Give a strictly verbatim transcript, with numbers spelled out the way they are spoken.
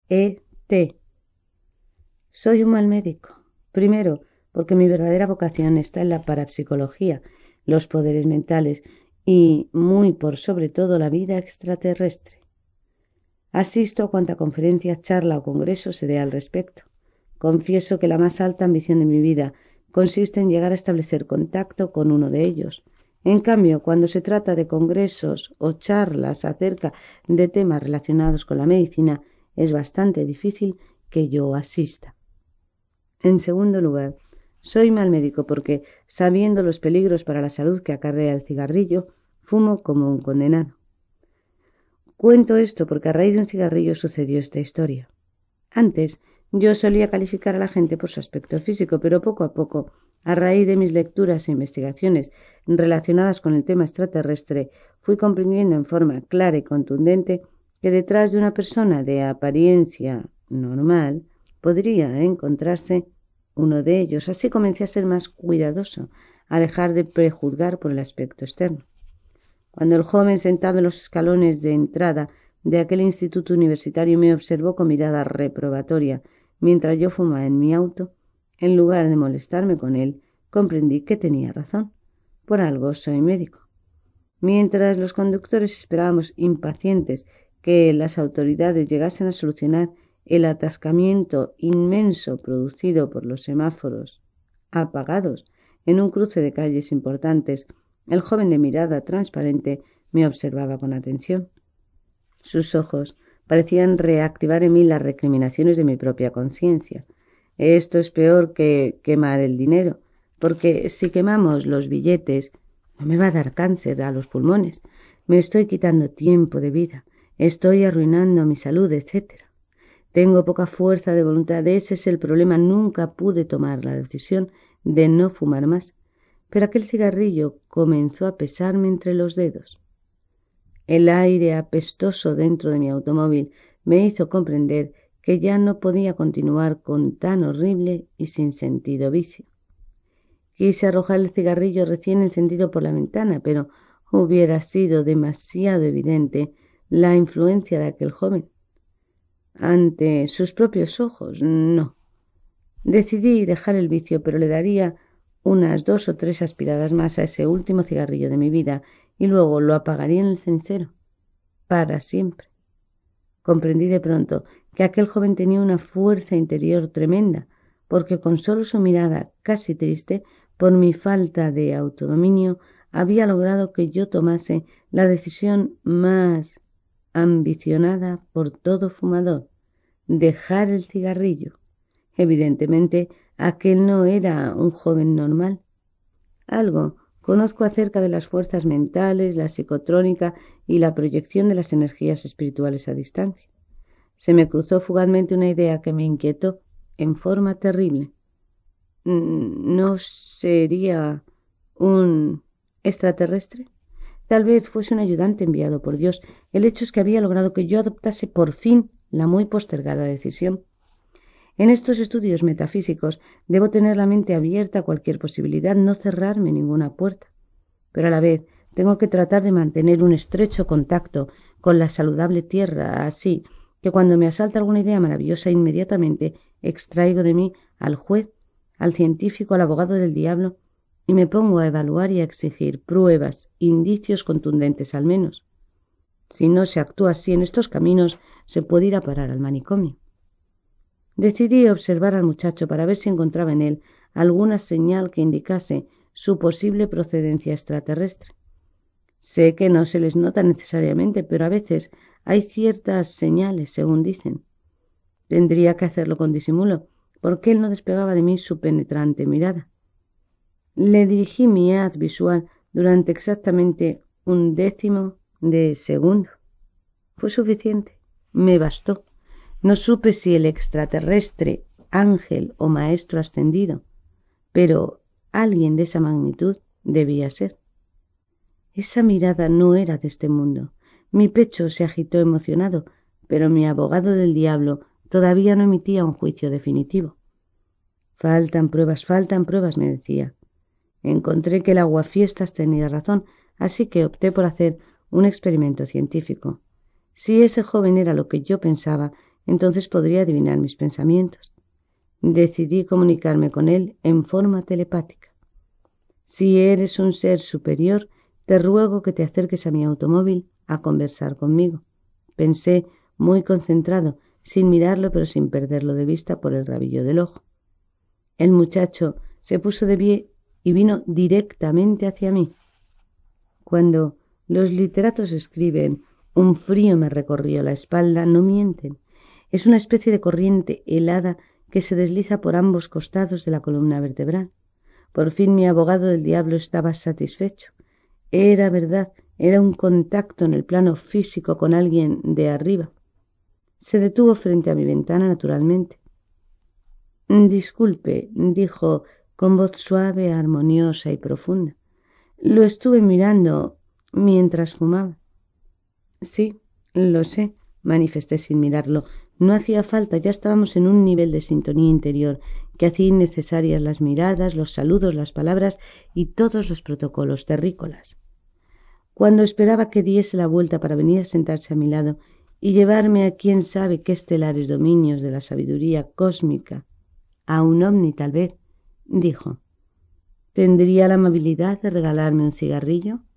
E T. Soy un mal médico. Primero, porque mi verdadera vocación está en la parapsicología, los poderes mentales y, muy por sobre todo, la vida extraterrestre. Asisto a cuanta conferencia, charla o congreso se dé al respecto. Confieso que la más alta ambición de mi vida consiste en llegar a establecer contacto con uno de ellos. En cambio, cuando se trata de congresos o charlas acerca de temas relacionados con la medicina, es bastante difícil que yo asista. En segundo lugar, soy mal médico porque, sabiendo los peligros para la salud que acarrea el cigarrillo, fumo como un condenado. Cuento esto porque a raíz de un cigarrillo sucedió esta historia. Antes, yo solía calificar a la gente por su aspecto físico, pero poco a poco, a raíz de mis lecturas e investigaciones relacionadas con el tema extraterrestre, fui comprendiendo en forma clara y contundente que detrás de una persona de apariencia normal podría encontrarse uno de ellos. Así comencé a ser más cuidadoso, a dejar de prejuzgar por el aspecto externo. Cuando el joven sentado en los escalones de entrada de aquel instituto universitario me observó con mirada reprobatoria mientras yo fumaba en mi auto, en lugar de molestarme con él, comprendí que tenía razón. Por algo soy médico. Mientras los conductores esperábamos impacientes que las autoridades llegasen a solucionar el atascamiento inmenso producido por los semáforos apagados en un cruce de calles importantes, el joven de mirada transparente me observaba con atención. Sus ojos parecían reactivar en mí las recriminaciones de mi propia conciencia. Esto es peor que quemar el dinero, porque si quemamos los billetes no me va a dar cáncer a los pulmones. Me estoy quitando tiempo de vida, estoy arruinando mi salud, etcétera. Tengo poca fuerza de voluntad, ese es el problema. Nunca pude tomar la decisión de no fumar más, pero aquel cigarrillo comenzó a pesarme entre los dedos. El aire apestoso dentro de mi automóvil me hizo comprender que ya no podía continuar con tan horrible y sin sentido vicio. Quise arrojar el cigarrillo recién encendido por la ventana, pero hubiera sido demasiado evidente la influencia de aquel joven. Ante sus propios ojos, no. Decidí dejar el vicio, pero le daría unas dos o tres aspiradas más a ese último cigarrillo de mi vida y luego lo apagaría en el cenicero. Para siempre. Comprendí de pronto que aquel joven tenía una fuerza interior tremenda, porque con solo su mirada casi triste por mi falta de autodominio había logrado que yo tomase la decisión más ambicionada por todo fumador: dejar el cigarrillo. Evidentemente, aquel no era un joven normal. Algo conozco acerca de las fuerzas mentales, la psicotrónica y la proyección de las energías espirituales a distancia. Se me cruzó fugazmente una idea que me inquietó en forma terrible. ¿No sería un extraterrestre? Tal vez fuese un ayudante enviado por Dios. El hecho es que había logrado que yo adoptase por fin la muy postergada decisión. En estos estudios metafísicos debo tener la mente abierta a cualquier posibilidad, no cerrarme ninguna puerta. Pero a la vez tengo que tratar de mantener un estrecho contacto con la saludable tierra, así que cuando me asalta alguna idea maravillosa inmediatamente extraigo de mí al juez, al científico, al abogado del diablo y me pongo a evaluar y a exigir pruebas, indicios contundentes al menos. Si no se actúa así en estos caminos, se puede ir a parar al manicomio. Decidí observar al muchacho para ver si encontraba en él alguna señal que indicase su posible procedencia extraterrestre. Sé que no se les nota necesariamente, pero a veces hay ciertas señales, según dicen. Tendría que hacerlo con disimulo, porque él no despegaba de mí su penetrante mirada. Le dirigí mi haz visual durante exactamente un décimo de segundo. Fue suficiente. Me bastó. No supe si el extraterrestre, ángel o maestro ascendido, pero alguien de esa magnitud debía ser. Esa mirada no era de este mundo. Mi pecho se agitó emocionado, pero mi abogado del diablo todavía no emitía un juicio definitivo. Faltan pruebas, faltan pruebas, me decía. Encontré que el aguafiestas tenía razón, así que opté por hacer un experimento científico. Si ese joven era lo que yo pensaba, entonces podría adivinar mis pensamientos. Decidí comunicarme con él en forma telepática. Si eres un ser superior, te ruego que te acerques a mi automóvil a conversar conmigo. Pensé, muy concentrado, sin mirarlo pero sin perderlo de vista por el rabillo del ojo. El muchacho se puso de pie y vino directamente hacia mí. Cuando los literatos escriben «un frío me recorrió la espalda», no mienten. Es una especie de corriente helada que se desliza por ambos costados de la columna vertebral. Por fin mi abogado del diablo estaba satisfecho. Era verdad, era un contacto en el plano físico con alguien de arriba. Se detuvo frente a mi ventana, naturalmente. «Disculpe», dijo con voz suave, armoniosa y profunda. «Lo estuve mirando mientras fumaba». «Sí, lo sé», manifesté sin mirarlo. No hacía falta, ya estábamos en un nivel de sintonía interior que hacía innecesarias las miradas, los saludos, las palabras y todos los protocolos terrícolas. Cuando esperaba que diese la vuelta para venir a sentarse a mi lado y llevarme a quién sabe qué estelares dominios de la sabiduría cósmica, a un ovni tal vez, dijo: «¿Tendría la amabilidad de regalarme un cigarrillo?»